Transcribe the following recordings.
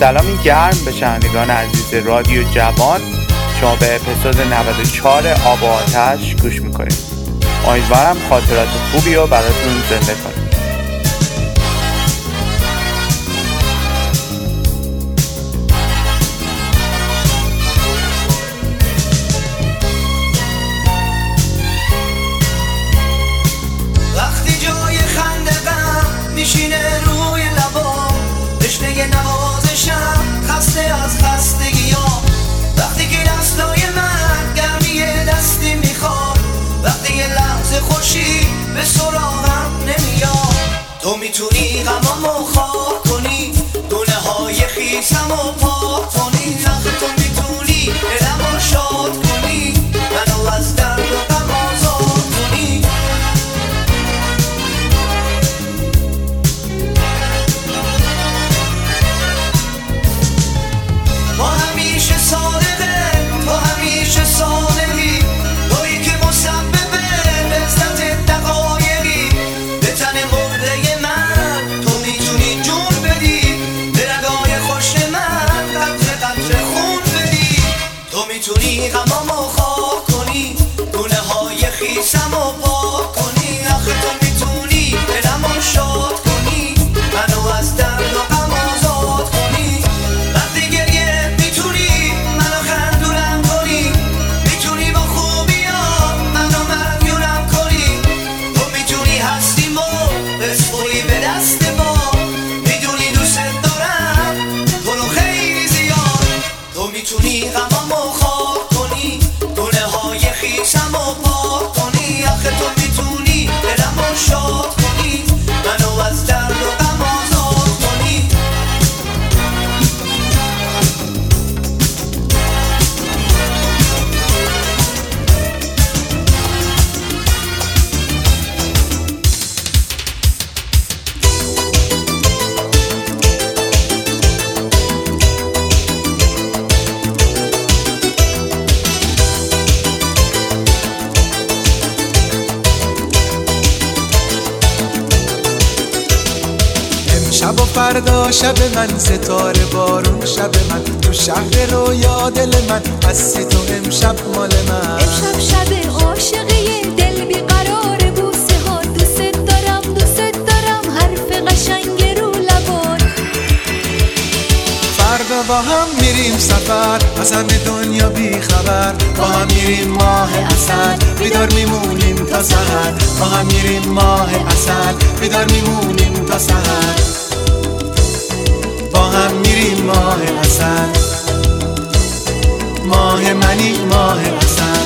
سلامی گرم به شنوندگان عزیز رادیو جوان. شما به اپیزود 94 آب و آتش گوش میکنید. امیدوارم خاطرات خوبی رو براتون زنده کنید. وقتی جای خندقم میشینه روی لبام، تشنه نوازشم خسته از خستگیام. وقتی که دستای من گرمی دستی میخواد، وقتی یه لحظه خوشی به سراغم نمیاد. تو میتونی غمامو خاک کنی، دونه های خیسمو پاک کنی. آخه تو میتونی دلمو شاد کنی، منو از درد و غم آزاد کنی. تو همیشه صادقه، تو همیشه صادقی، تویی که مسبب لذت دقایقی. به تن مرده من تو میتونی جون بدی، به رگای خوش من قطره قطره خون بدی. تو میتونی غمامو خاک کنی، دونه های خیسمو پاک کنی. آخه تو میتونی دلمو شاد کنی، منو از درد و غم آزاد کنی. وقتی گریه میتونی منو خندونم کنی، میتونی با خوبیام منو مدیونم کنی. تو میتونی هستیمو بسپری به دست ما، میدونی دوست دارم تو رو خیلی زیاد. تو میتونی غمامو خاک کنی، دونه های خیسمو پاک کنی. آخه تو میتونی دلمو شاد کنی، منو از درد و غم آزاد کنی. شب و فردا شب من، ستاره بارون شب من، تو شهر رویا دل من هستی تو امشب مال من. امشب شب عاشقی دل بیقرار بوسه ها، دوست دارم حرف قشنگ رو لبات. فردا با هم میریم سفر، از همه دنیا بی خبر. با هم میریم ماه عسل، بیدار میمونیم تا سحر. با هم میریم ماه عسل، بیدار میمونیم تا سحر. با هم میریم ماه عسل، ماه منی ماه عسل.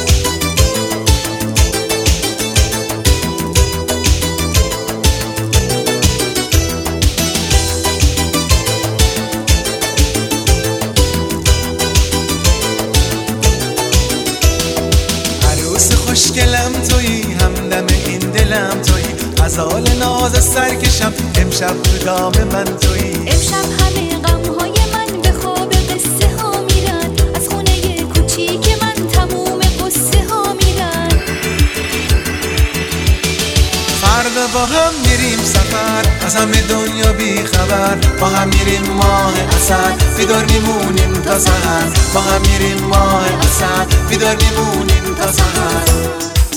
عروس خوشگلم تویی، همدم این دلم تویی. غزال ناز سرکشم امشب تو دام من تویی. امشب همه غمهای من به خواب قصه ها میرن، از خونه کوچیک من تموم قصه ها میرن. فردا با هم میریم سفر، از همه دنیا بی خبر. با هم میریم ماه عسل، بیدار میمونیم تا سحر. با هم میریم ماه عسل، بیدار میمونیم تا سحر.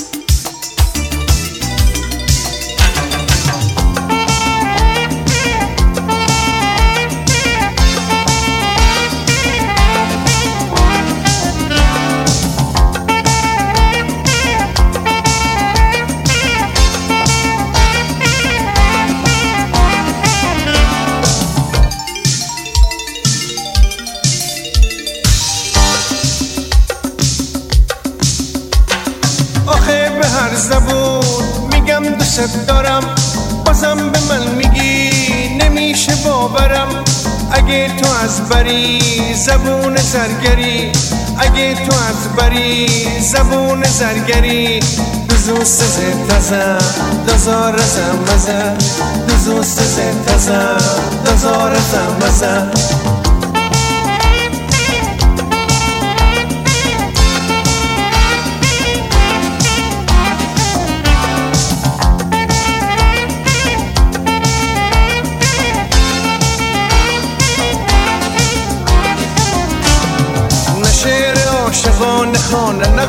هر زبون میگم دوست دارم، بازم به من میگی نمیشه باورم. اگه تو از بری زبون زرگری، اگه تو از بری زبون زرگری. دوست تازه دزار زمزه، دوست تازه دزار زمزه.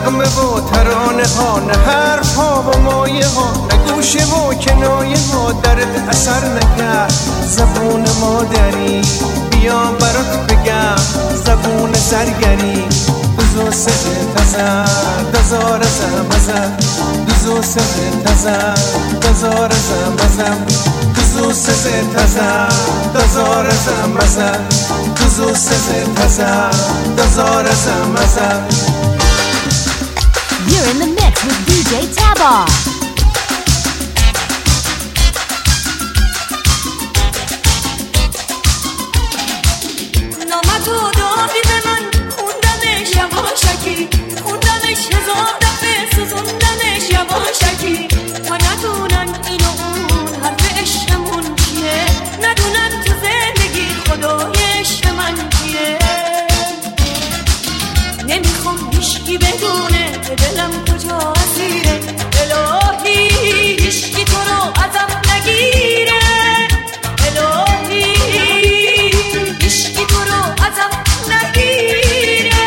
نغمه و ترانه ها، نه حرف ها و مایه ها، نه گوشه و کنایه ها درد اثر نکرد. زبون مادری بیا برات بگم، زبون زرگری دوزو سه تزر دزار زمزم، دوزو سه تزر دزار زمزم، دوزو سه تزر دزار زمزم، دوزو سه تزر دزار زمزم. You're in the mix with DJ Tabar. نامتو دادی به من، خوندمش یواشکی، خوندمش هزار دفعه، سوزوندمش یواشکی، تا ندونن این و اون حرف عشقمون چیه، ندونن تو زندگی خدای عشق من کیه. نمیخوام هیشکی بدونه که دلم کجا اسیره، الهی هیشکی تو رو ازم نگیره، الهی هیشکی تو رو ازم نگیره.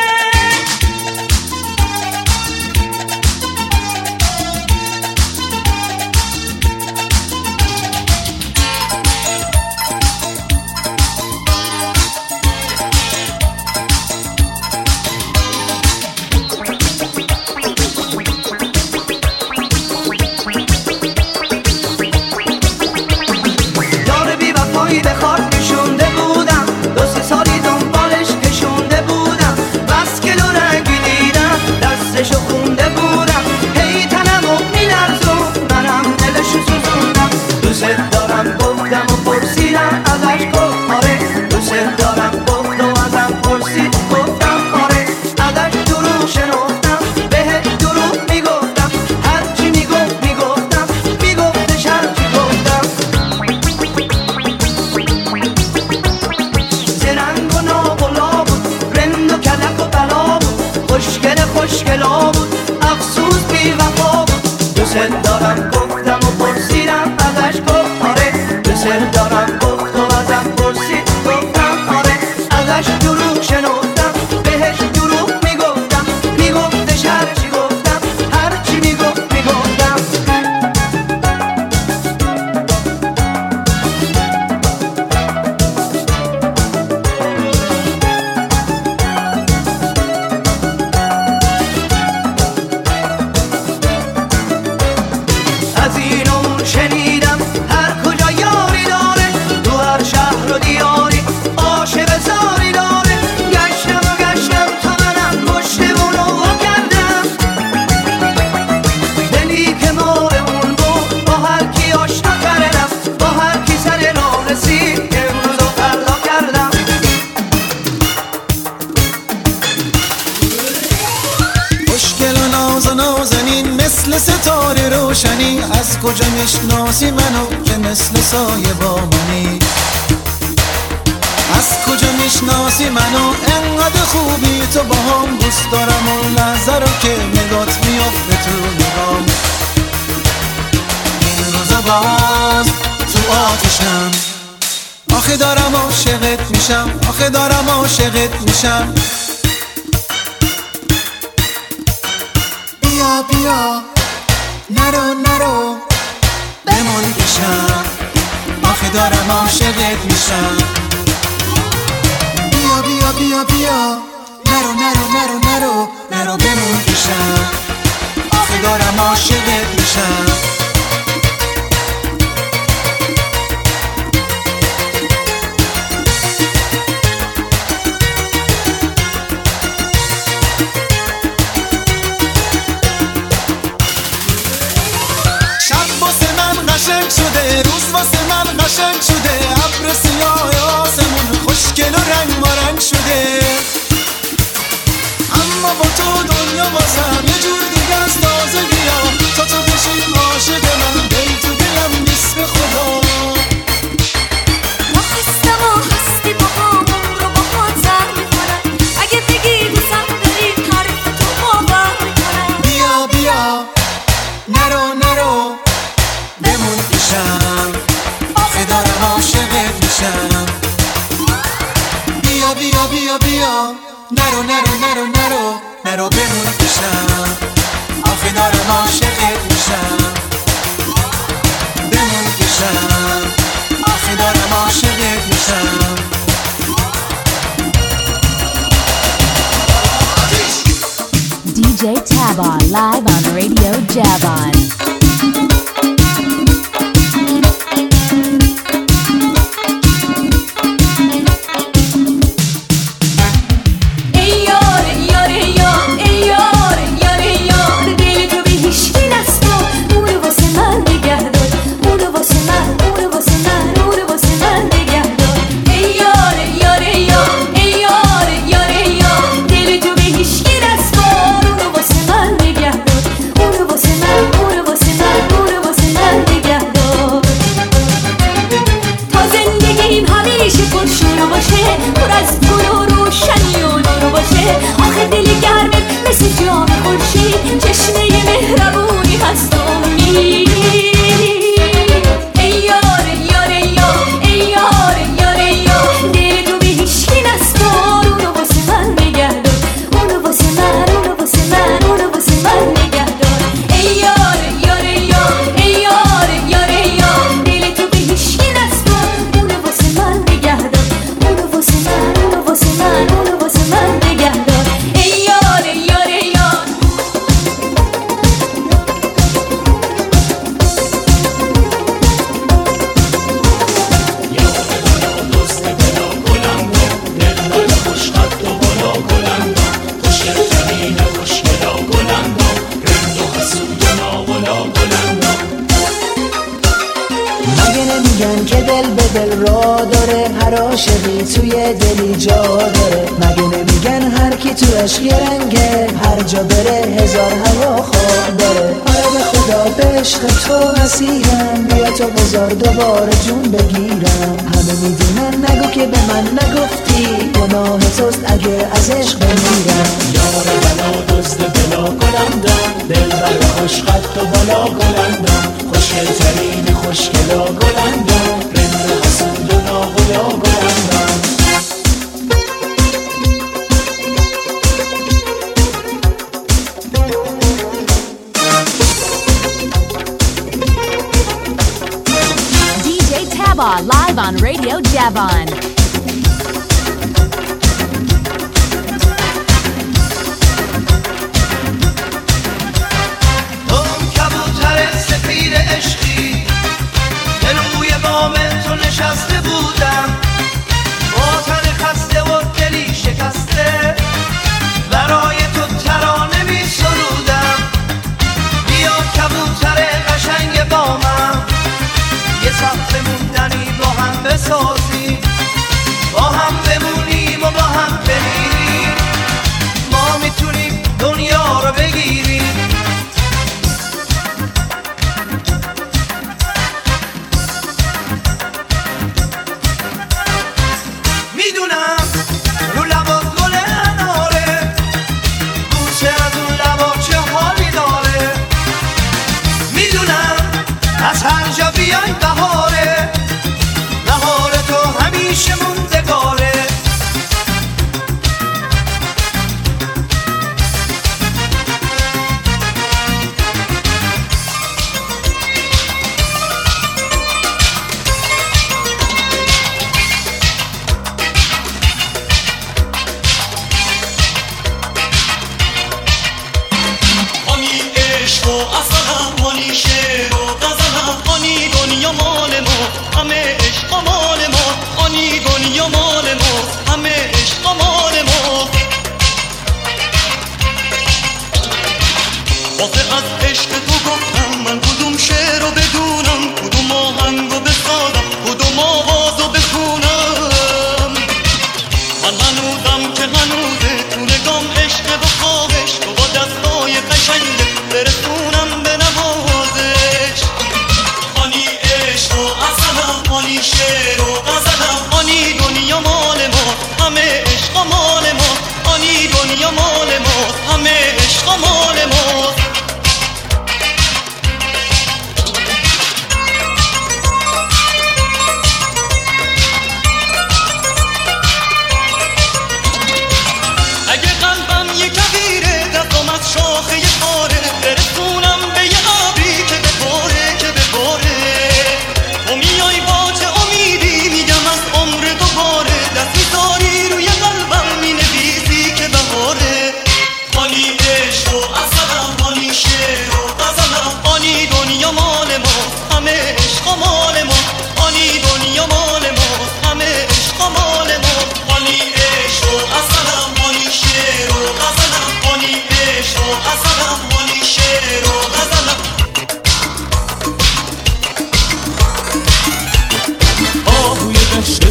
از کجا میشناسی منو که مثل سایه با منی؟ از کجا میشناسی منو انقدر خوبی تو با هم؟ دوست دارم اون لحظه رو که نگات میافته تو نگام. این روزا باز تو آتشم، آخه دارم عاشقت میشم، آخه دارم عاشقت میشم. بیا بیا نرو نرو بمون پیشم، آخه دارم عاشقت میشم. بیا بیا بیا بیا نرو نرو نرو نرو نرو بمون پیشم، آخه دارم عاشقت میشم. شده روز واسه من قشنگ شده، ابر سیاه آسمون خوشگل و رنگ مارنگ شده. اما با تو دنیا بازم یه جور دیگه از تازگی ها، تا تو بشی عاشق من دل تو دلم نیست به خدا. ما خستم و هستی با همون رو با خود زر میکنم، اگه بگی دوستم داری حرف تو باور میکنم. بیا بیا نرو نرو بمون پیشم، آخه دارم عاشقت میشم. بیا بیا بیا بیا نرو نرو نرو نرو نرو بمون پیشم، آخه دارم عاشقت میشم. بمون پیشم، آخه دارم عاشقت میشم. DJ Tabon live on Radio Javon. عاشقی توی دلی جا داره، مگه نمیگن هر کی تو عشق یه رنگه، هر جا بره هزار هواخواه داره. آره به خدا به عشق تو اسیرم، بیا تو بذار دوباره جون بگیرم. همه میدونن نگو که به من نگفتی، گناه توست اگه از عشق بمیرم. یار بلا دزد بلا گلندم، دل بر خوشخط و بالا گلندم، خوشگل ترین خوشگلا گلندم، رند حسود و ناغلا گلندم. DJ Tabon live on Radio Javon. عشقی که روی بام تو نشسته بودم، با تن خسته و دلی شکسته برای تو ترانه می سرودم. بیا کبوتر قشنگ بامم، یه سفر موندنی با هم بسازیم، با هم بمونیم و با هم بمیریم. ما میتونیم دنیا رو بگیریم. بیای بهاره، بهار تو همیشه موندگاره. آنی عشق و اصلا، آنی شعر و غزلم، آنی دنیا مال ما، همه عشق مال ما، آنی دنیا مال ما، همه عشق مال ما. واسه از عشق تو گفتم من کدوم شعر رو بدونم، کدوم آهنگ رو بسازم، کدوم آواز رو بخونم. من هنوزم که هنوزه تو نگام عشق و خواهش، تو با دستای قشنگ برسونم به نوازش. آنی عشق و اصلا، آنی شعر و غزلم، آنی دنیا مال ما، همه عشق مال ما، آنی دنیا مال ما، همه عشق مال ما.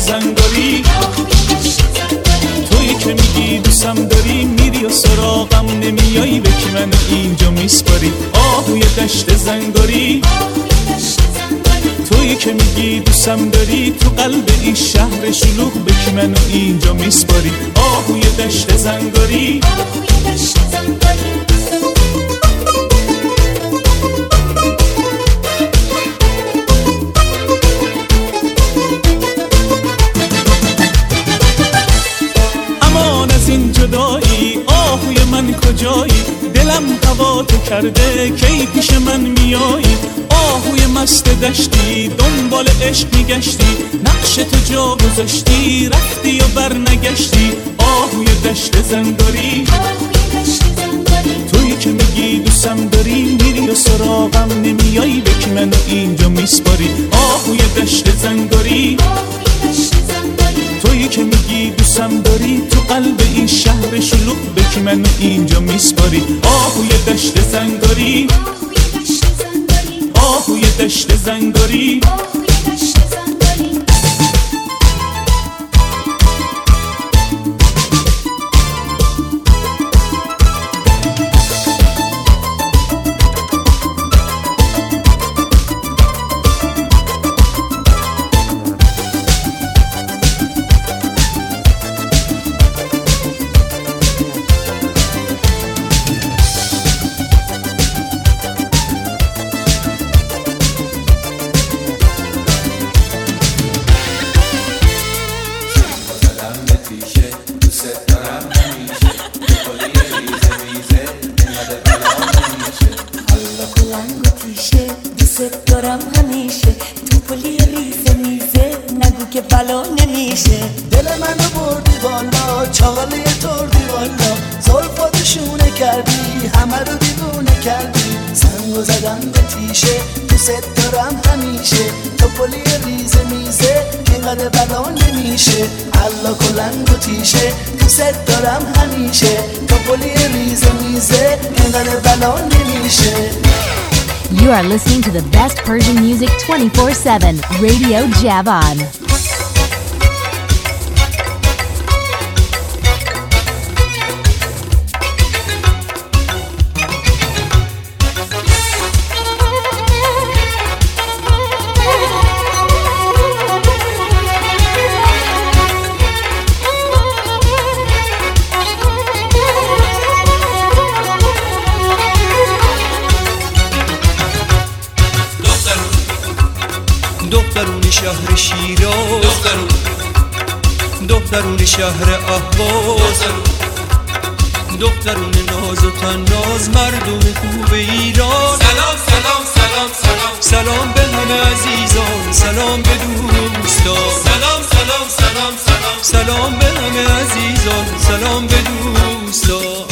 زنگاری، تویی که میگی دوستم داری، میری و سراغم نمیایی، به کی منو اینجا میسپاری؟ آهوی دشت زنگاری، تویی که میگی دوستم داری، تو قلب این شهر شلوغ، به کی منو اینجا میسپاری؟ آهوی دشت زنگاری. امان از این جدایی، آهوی من کجایی؟ دلم هوا تو کرده، کی پیش من میایی؟ آهوی مست دشتی، دنبال عشق میگشتی، نقش تو جا گذاشتی، رفتی و بر نگشتی. آهوی دشت زنگاری، تویی که میگی دوستم داری، میری و سراغم نمیایی، به کی منو اینجا میسپاری؟ آهوی دشت زنگاری، تویی که میگی دوستم داری، تو قلب این شهر شلوغ، به کی منو اینجا میسپاری؟ آهوی دشت زنگاری، آهوی دشت زنگاری. You are listening to the best Persian music 24/7, Radio Javan. دخترون شهر شیراز، دخترون شهر اهواز، دخترون ناز و تناز، مردم خوب ایران. سلام سلام سلام سلام، سلام به همه عزیزان، سلام به دوستان. سلام سلام سلام سلام، سلام به همه عزیزان، سلام به دوستان.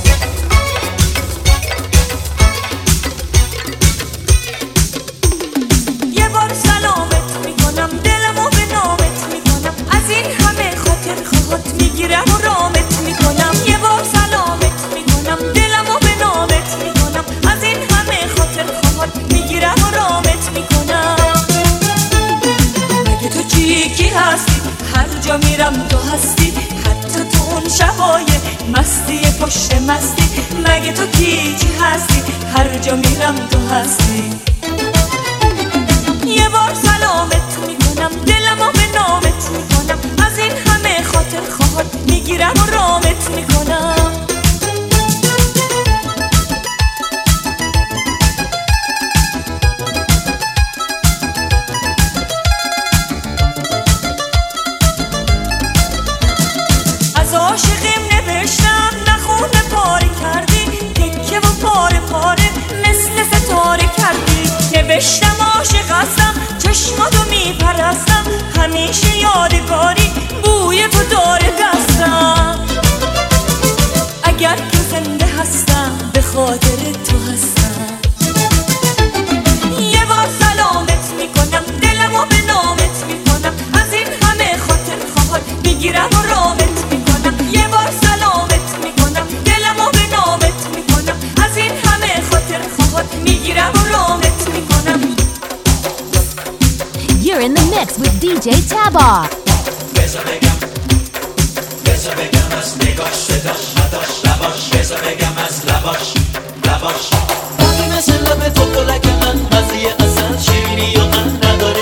میرم تو هستی، حتی تو اون شبای مستی پشت مستی. مگه تو کی هستی؟ هر جا میرم تو هستی. یه بار سلامت میکنم، دلمو به نامت میکنم، از این همه خاطر خواهد میگیرم و رامت میکنم. عاشقیم نوشتم نخونه پاره کردی، تکه و پاره پاره مثل ستاره کردی. نوشتم عاشق هستم، چشماتو میپرستم، همیشه یادگاری بوی تو داره دستم. اگر که زنده هستم به خاطر تو هستم. یه بار سلامت میکنم، دلمو به نامت میکنم، از این همه خاطر خواهد میگیرم و رامت میکنم. یه بار سلامت میکنم، دلمو به نامت میکنم، از این همه خاطر خواهد میگیرم و رامت میکنم. You're in the mix with DJ Taba. بذار بگم از نگاش صداش نداش لباش بذار بگم از لباش باقی مثل لب تو پلک من مزه اصل شیرینی و من نداره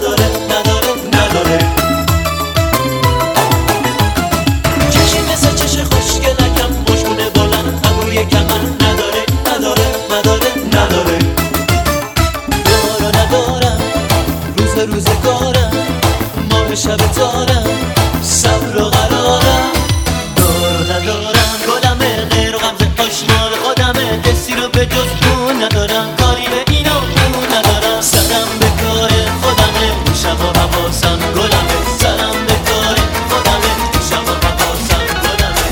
چشی مثل چش خوشگلکم مشکونه بلند ابروی کمن نداره دارو ندارم روزگارم ماه شب تارم صبر و قرارم دارو ندارم گلمه غیر و غمزه آشنا به خودمه کسی رو به جز اون ندارم کاری به این و اون ندارم سرم به کار خودمه شب و حواسم گلمه سرم به کار خودمه شب و حواسم گلمه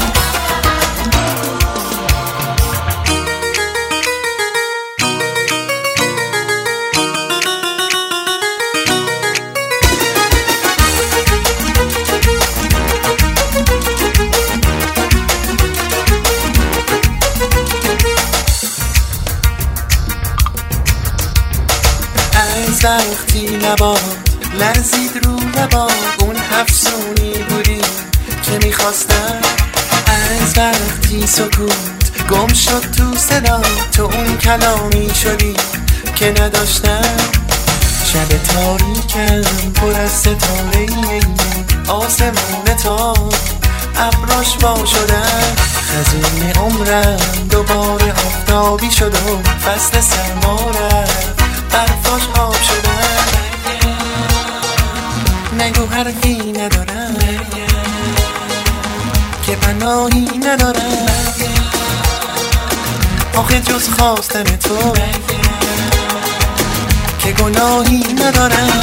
از وقتی لبات لرزید رو لبات اون افسونی بودی که میخواستم از وقتی سکوت گم شد تو صدا تو اون کلامی شدی که نداشتم شب تاریکم پر از ستاره آسمون تا ابراش وا شدن خزون عمرم دوباره آفتابی شد و فصل سرما رفت برفاش آب شدن نگو حرفی ندارم که پناهی ندارم آخه جز خواستن تو که گناهی ندارم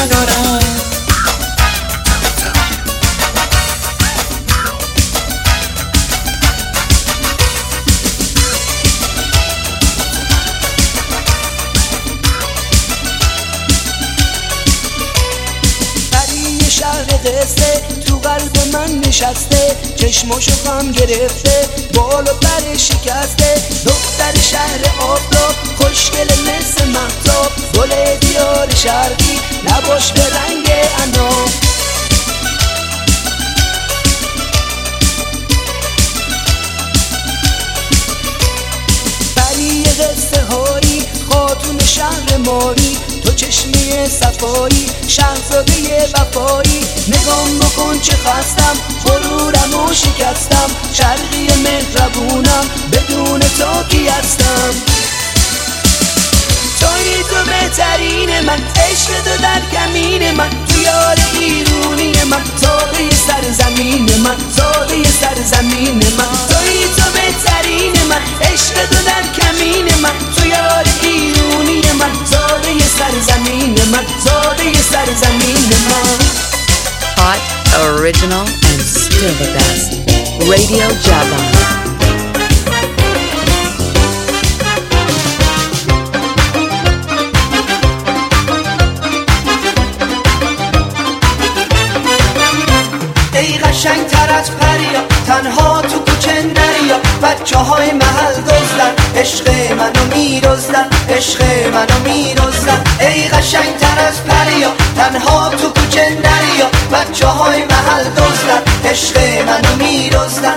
تو قلب من نشسته چشماشو غم گرفته بال و پر شکسته دختر شهر آفتاب خوشگل مثل مهتاب گل دیار شرقی لباش به رنگ عناب بری قصه هایی خاتون شهر ماری تو چشمی صفایی شهزاده وفایی نگام بکن چه خستم غرورم و شکستم شرقی مهربونم بدون تو کی هستم توی تو بهترین من عشق تو در کمین من تو یار ایرونی من زاده سرزمین من توی تو بهترین من عشق تو در کمین من تو یار ایرونی من زاده سرزمین من Hot, original, and still the best. Radio Jabon. ای قشنگ تر از پریا تنها تو کوچه نریا بچه های محل دزدن عشق منو میدزدن ای قشنگ تر از پریا تنها تو کوچه نریا بچه های محل دزدن عشق منو میدزدن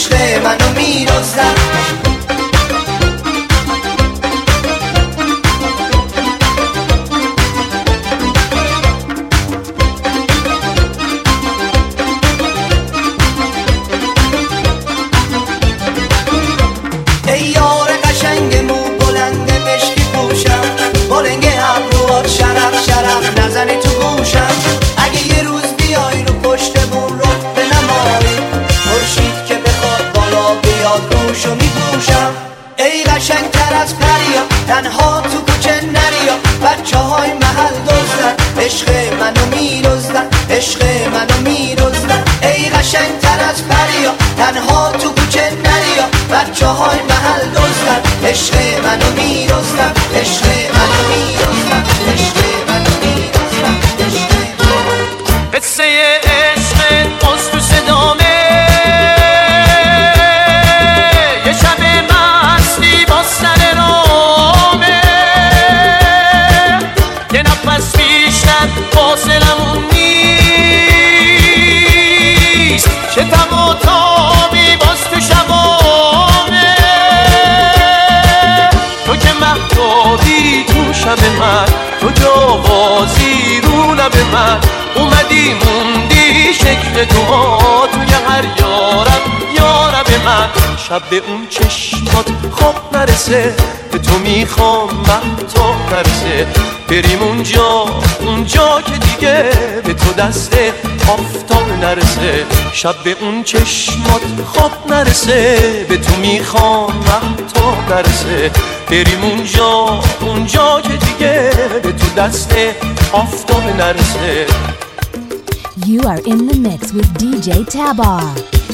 ای یار قشنگ مو بلند مشکی پوشم بلنگ ابروات شرف نزنی تو گوشم اگه یه روز بیای رو پشتمون رو به نمایی مرشید که بخواد بالا بیاد روشو میپوشم ای قشنگ تر از پریا تنها تو کوچه نریا بچه های محل دزدن عشق منو میدزدن ای قشنگ تر از پریا تنها تو کوچه نریا بچه های محل دزدن عشق منو میدزدن قصه عشق از تو صدامه یه شب مستی با سر رامه یه نفس بیشتر فاصلمون نیست پروازی رو لب من اومدی موندی شکل تو توی هر یارب من. شب به اون چشمات خواب نرسه به تو میخوام مهتاب نرسه بریم اونجا که دیگه به تو دست آفتاب نرسه. شب به اون چشمات خواب نرسه به تو میخوام مهتاب نرسه بریم اونجا که دیگه به تو دست آفتاب نرسه. You are in the mix with DJ Tabar.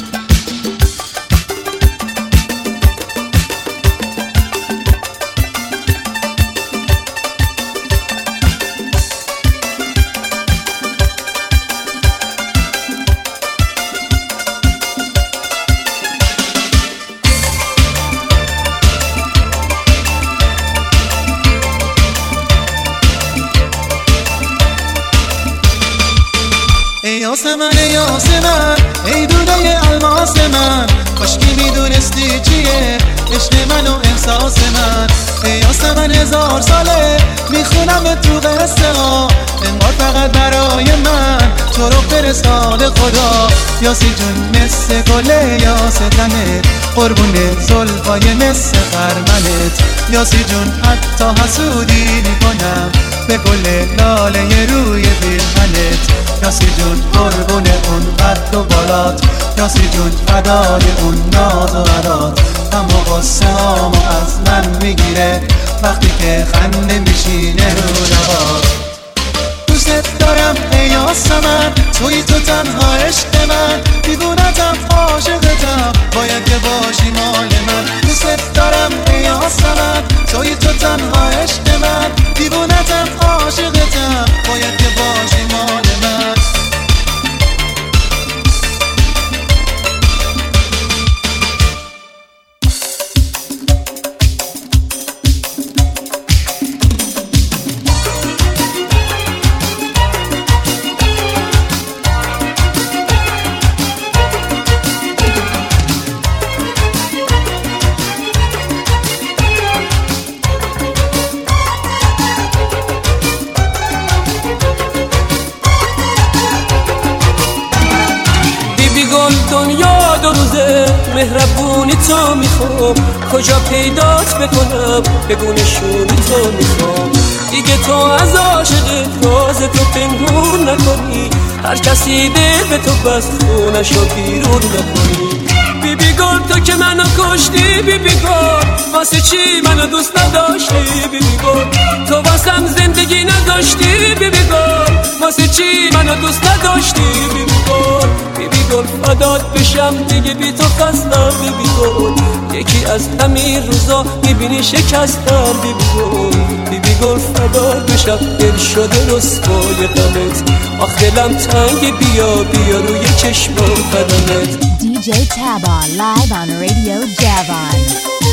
یاسمن ای دوده الماس من کاشکی میدونستی چیه عشق من و احساس من. ای یاسمن 1000 ساله میخونم تو قصه ها انگار فقط برای من تو رو فرستاده خدا. یاسی جون مثل گله یاستنت قربون زلفای مثل خرمنت. یاسی جون حتی حسودی میکنم به گل لاله روی پیرهنت. یاسی جون قربون اون قد و بالات یاسی جون فدای اون ناز و عدات. اما قصه هامو از من میگیره وقتی که خنده میشینه رو لبات. دوست دارم ای یاسمن توی تو تنها عشق من دیوونتم عاشقتم باید که باشی مال من. دوست دارم ای یاسمن توی تو تنها عشق من دیوونتم عاشقتم باید که باشی مال من. دنیا دو روزه مهربونی تو میخوام کجا پیدات بکنم بگو نشونی تو میخوام دیگه تو از عاشق راز تو پنهون نکنی هر کسی دل به تو بست خونشو بیرون نکنی. بیبی گل تو که منو کشتی بیبی گل واسه چی منو دوست نداشتی بیبی گل تو واسم زندگی نداشتی بیبی گل واسه چی منو دوست نداشتی بیبی گل. بیبی گل فدات بشم دیگه بی تو خستم بیبی گل یکی از همین روزا میبینی شکستم بیبی گل. بیبی گل فدات بشم دل شده رسوای غمت آخ دلم تنگ بیا روی چشم و قدمت. DJ Tabar live on Radio Javon.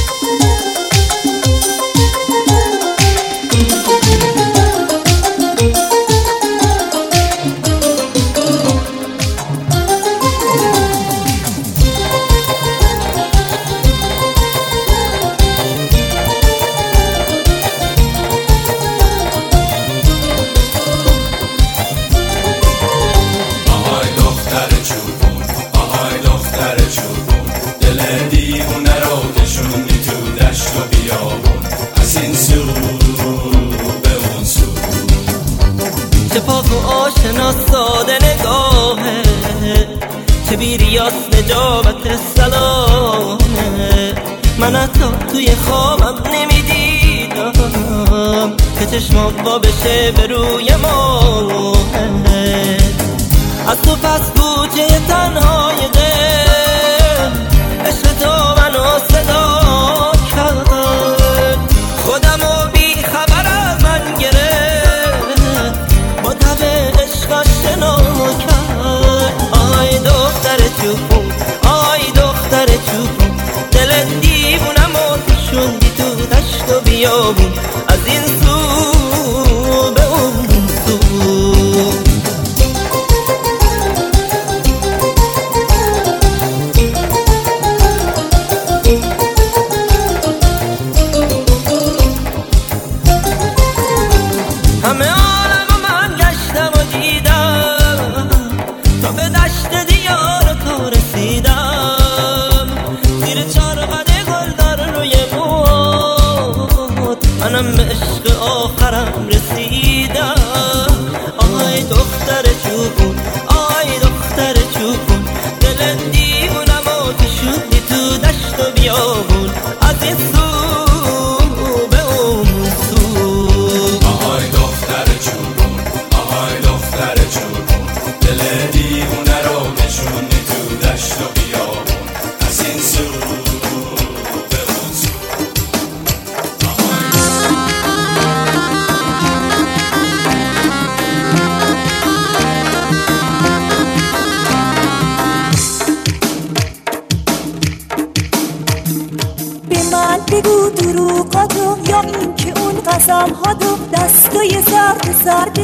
ساده نگاهه که بیریاس نجابت سلامه. من حتی توی خوابم نمیدیدم که چشمام وا بشه به روی ماه. از تو پس کوچه تنهای غم عشق تو منو صدا کرد خودمو بی خبر از من گرفت با تب عشقش شنا کرد. آی دختر چوبون آی دختر چوبون دل دیوونم و شوندی تو دشت و بیابون از این سو به اون سو.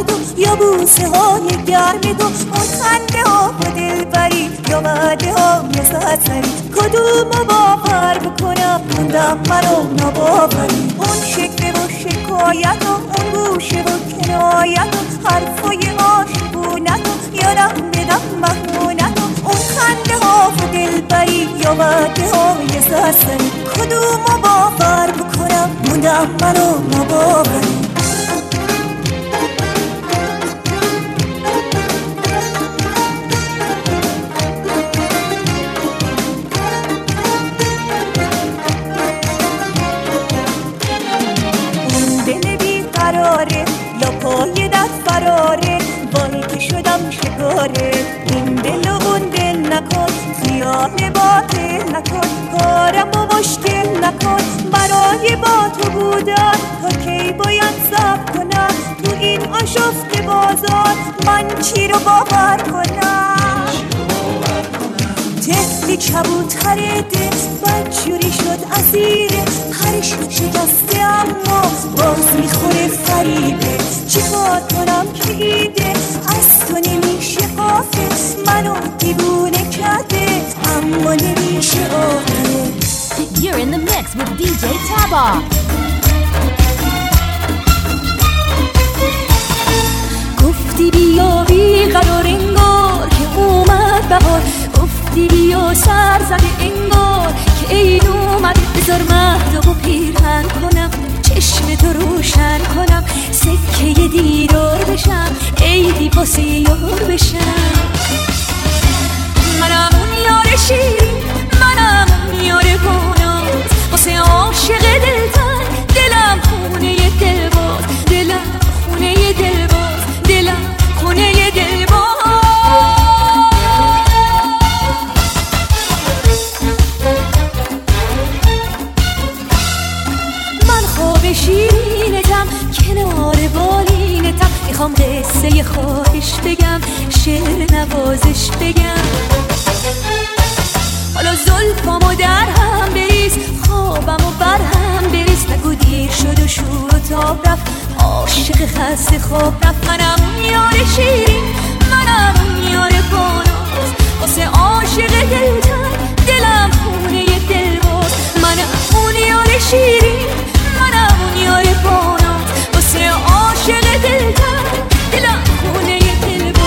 تو یا بوسه های گرم تو، اون خنده ها و دلبری یا وعده های زدسری، کدومو باور بکنم موندم منو نباوری. اون شکل و شکایت و اون گوشه و کنایت و حرفای عاشقونت و یادم بدم مهمونت و اون خنده ها و دلبری یا وعده های زدسری، کدومو باور بکنم موندم منو نباوری. یا پای دست فراره وای که شدم شکاره. این دل و اون دل نکن خیال باطل نکن، کارم و مشکل نکن برای با تو بودن. تا کی باید صبر کنم تو این آشفته بازار، من چی رو باور کنم؟ طفلی کبوتر دل بدجوری شد اسیره، پرش شکسته اما باز میخوره فریبه. چی کار کنم که ایده از تو نمیشه قافه، منو دیوونه کرده اما نمیشه آقه. You're in the mix with DJ Taba. گفتی بیا بی قرار انگار که اومد بهار، گفتی بیا سر زده انگار که عید اومد. بذار مهدو پیرهن کنم چشم تو روشن کنم، سکه دیدار بشم عیدی واسه یار بشم. منم اون یار شیرین، منم اون یار گناز، واسه عاشق دلتن دلم خونه دلباز، دلم خونه دلباز، دلم خونه دلباز. من خواب شیرینتم کنار بالینتم، میخوام قصه خواهش بگم شعر نوازش بگم. حالا زلفامو در هم بریز خوابمو بر هم بریز، نگو دیر شد و شور و تاب رفت عاشق خسته خواب رفت. منم اون یار شیرین، منم اون یار باناز، واسه عاشق دلتن دلم خونه دلباز. منم اون یار شیرین، منم اون یار باناز، واسه عاشق دلتن دلم خونه دلباز.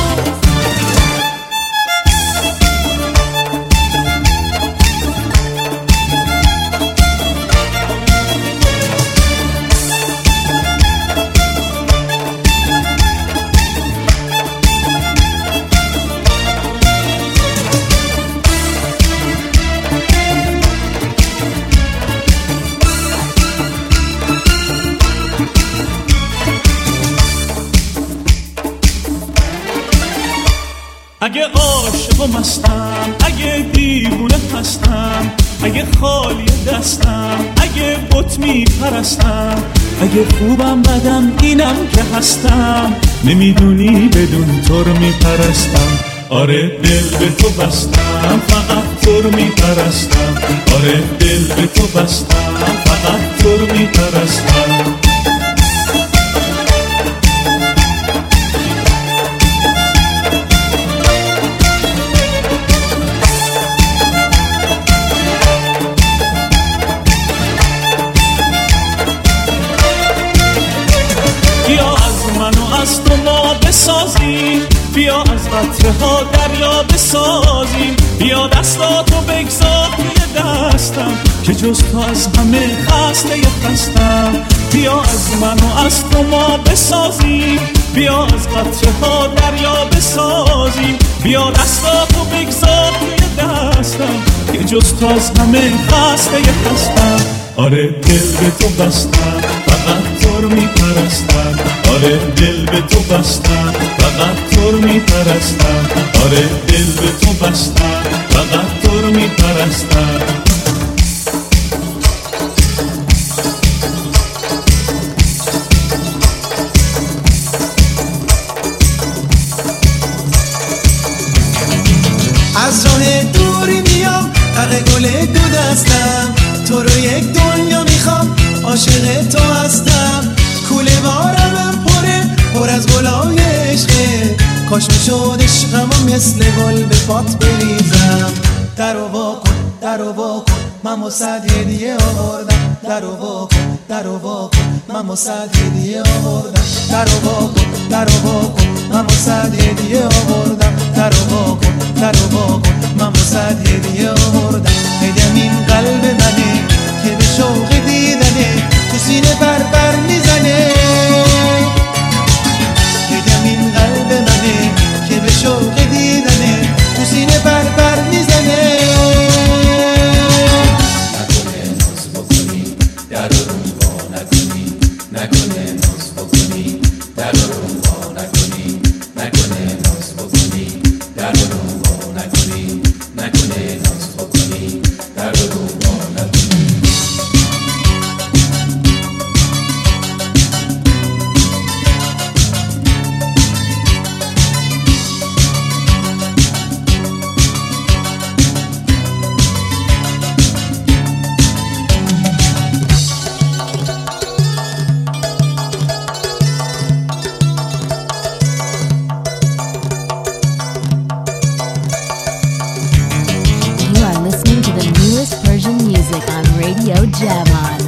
اگه عاشق و مستم، اگه دیوونه هستم، اگه خالی دستم، اگه بت میپرستم، اگه خوبم بدم اینم که هستم، نمیدونی بدون تو رو میپرستم. آره دل به تو بستم فقط تو رو میپرستم، آره دل به تو بستم فقط تو رو میپرستم. از تو ما بسازیم، بیا از قطره ها دریا بسازیم، بیا دستاتو بگذار توی دستم که جز تو از همه خسته خستم. بیا از من و از تو ما بسازیم، بیا از قطره ها دریا بسازیم، بیا دستاتو بگذار توی دستم که جز تو از همه خسته خستم. آره دل به تو بستم فقط تو رو میپرستم، آره دل به تو بستم فقط تو رو میپرستم، آره دل به تو بستم فقط تو رو میپرستم. از راه دوری میام حق گل دو دستم، تو رو یک دنیا میخوام عاشق تو هستم. کوله بارم پره پر از گلای عشقه، کاش میشد عشقمو مثل گل به پات بریزم. درو وا کن درو وا کن من واسه هدیه آوردم. درو وا کن درو وا کن من واسه هدیه آوردم. درو وا کن درو وا کن من واسه هدیه آوردم. درو وا کن درو وا کن من واسه هدیه آوردم. هدیه‌م این قلب منه که به شوق دیدنه تو سینه بر میزنه. هدیه‌م این قلب منه که به شوق دیدنه تو سینه بر میزنه. نکنه ناز بکنی در رو وا نکنی، نکنه ناز بکنی در رو وا نکنی، نکنه ناز بکنی در رو وا نکنی، نکنه ناز بکنی در رو وا نکنی. Javon.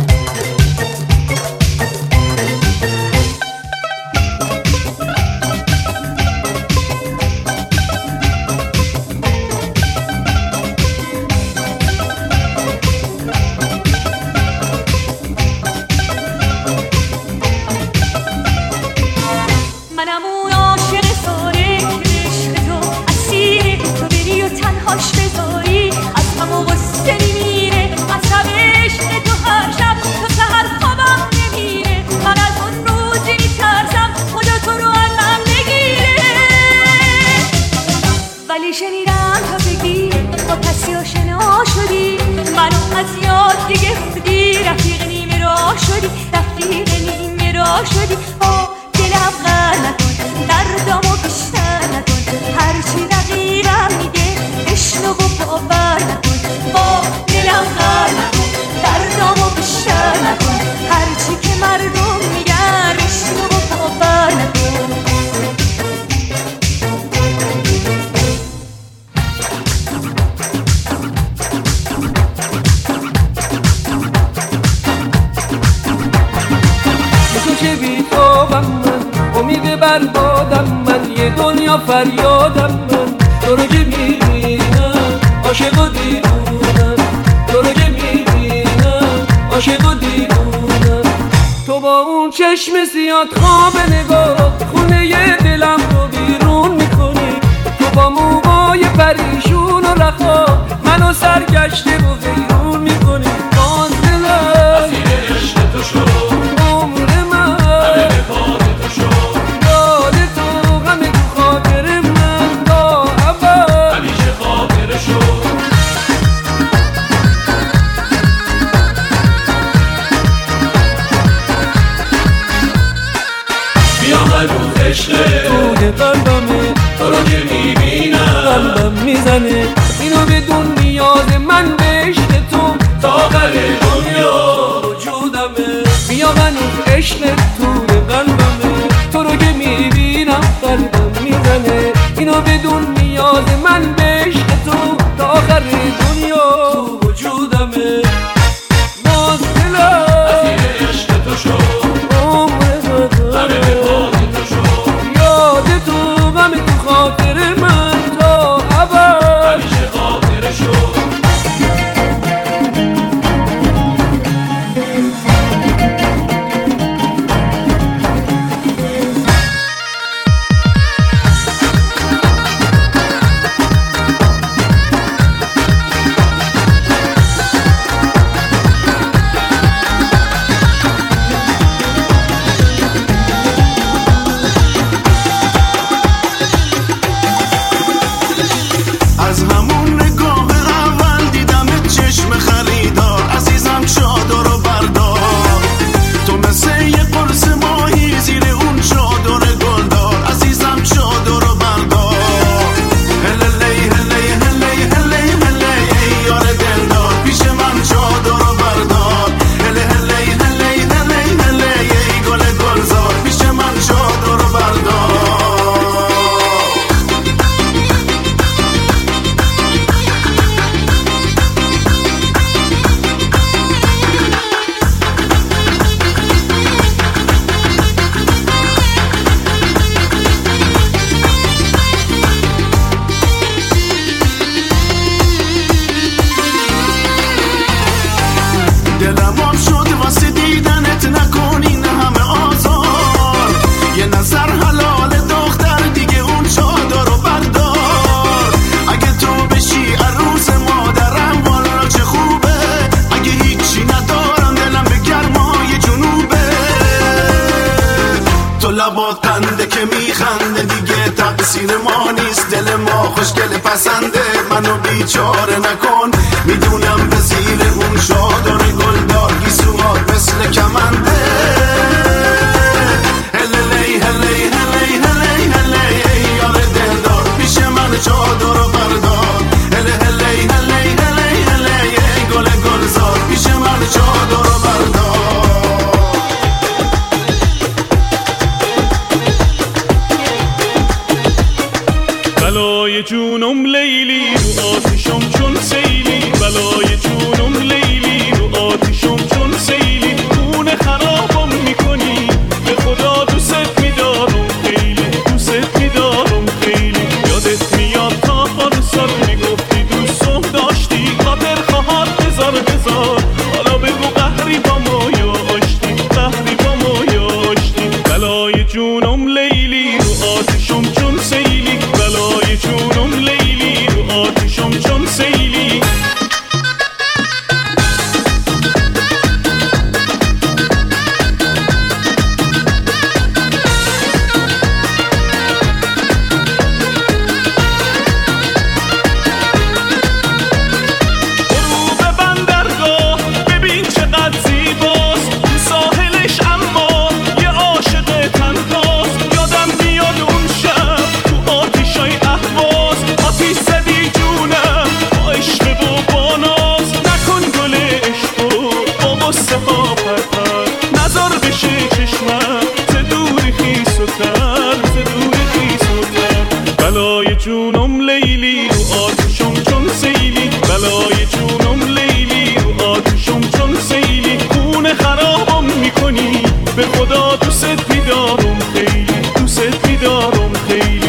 منم اون عاشق ساره که عشق تو اسیره، تو بری و تنهاش بذاری از غم و غصه میمیره. عصب عشق تو هر شب تو سحر خوابم نمیره. من از اون روزی میترسم خدا تو رو ازم بگیره. ولی شنیدم تا بگی با کسی آشنا شدی، منو از یاد دیگه خودی، رفیق نیمه راه شدی، رفیق نیمه راه شدی. دلم غر نکن دردامو بیشتر نکن، هرچی رقیبم میگه بشنو و باور نکن. با دلم غر نکن دردامو بیشتر نکن، هرچی که مردم میگن بشنو و باور نکن. تو چه بیتابم من، امید بربادم من، یه دنیا فریادم من. تو رو که میبینم عاشق و دیوونم، تو رو که میبینم عاشق و دیوونم. تو با اون چشم زیاد خواب نگاه خونه ی دلم رو بیرون میکنی. تو با موهای پریشون و رخا منو سرگشته و حیرون میکنی. باز دلم اسیر عشق تو شد، عمر من همه به خاطر تو شد. یاد تو غم تو خاطر من تا ابد همیشه خاطر شد. بیا هنوز عشقه توی قلبمه، تو رو که میبینم قلبم میزنه. اینو بدون نیاز من به عشق تو تا آخر دنیا وجودمه. بیا هنوز عشق توی قلبمه، تو رو که میبینم قلبم میزنه. اینو بدون نیاز من به عشق تو تا آخر دنیا وجودمه. باز دلم اسیر عشق تو شد، عمر همه به خاطر تو شد. یاد تو غم تو خاطر من تا ابد همیشه خاطر شد. مثل ما نیست، دل ما خوشگل پسنده، منو بیچاره نکن، میدونم به زیر اون شادان گلدار گیسوات مثل کمنده. هلی هلی هلی هلی هلی یار دلدار پیش من چادر و بردار. هلی هلی هلی هلی هلی گل گلزار پیش من چادر و بردار. بلای جونم لیلی رو آتیشم چون سیلی، بلای جونم لیلی رو آتیشم چون سیلی، خونه خرابم میکنی به خدا دوست میدارم خیلی، دوست میدارم خیلی. یادت میاد تا پارسال میگفتی دوستم داشتی، خاطر خواهد هزار هزار، حالا بگو قهری با ما یا آشتی، قهری با ما یا آشتی. بلای جونم لیلی رو آتیشم چون سیلی، بلای جونم لیلی رو آتیشم چون سیلی. غروب بندرگاه ببین چقدر زیباست، ساحلش اما یه عاشق تنهاست. یادم میاد اون شب تو آتیشای اهواز، آتیش زدی جونم با عشق و با ناز. نکن گل عشقو با غصه ها پرپر، نذار بشه چشمم ز دوری خیس و تر، ز دوری خیس و تر. بلای جونم لیلی رو آتیشم چون سیلی، بلای جونم لیلی رو آتیشم چون سیلی، خونه خرابم میکنی به خدا دوست میدارم خیلی، دوست میدارم خیلی.